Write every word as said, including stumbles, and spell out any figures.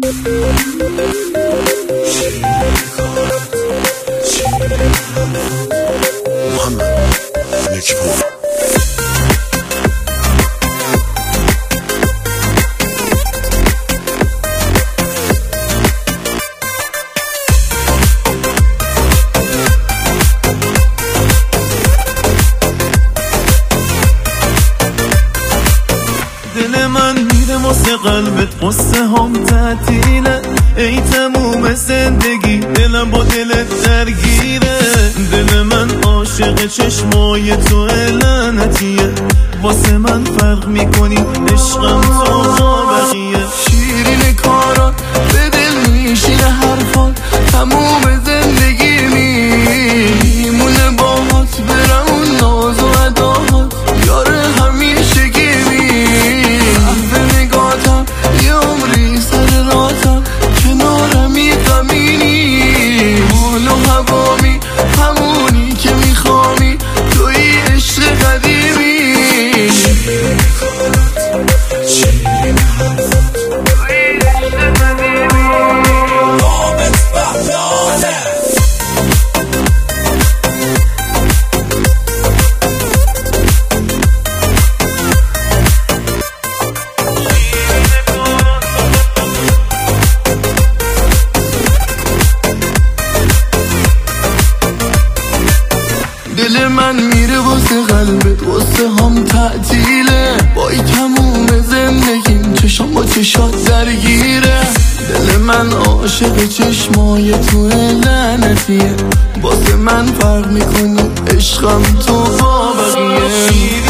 محمد نکپور. دل من میره واسه قلبت، قصه هم تعطیله، ای تموم زندگی دلم با دلت درگیره. دل من عاشق چشمای تو لعنتیه، واسه من فرق میکنی عشقم تو با بقیه. شیرین کارات به دل میشینه حرفات، تموم زندگی میمونه باهات، برم اون ناز و اداهات یاره همیشگی می به نگاتم یه عمری سر راتم کنارمی غمینی، حال و هوامی همونی که میخوامی توی عشق قدیمی. شیرین کارات شیرین حرفات توی عشق قدیمی. رابط بهلانه دل من میره واسه قلبت، واسه هم تعطیله، با ای تموم زندگیم چشم با چشات درگیره. دل من عاشق چشمای تو لعنتیه، واسه من فرق میکنی عشقم تو با بقیه.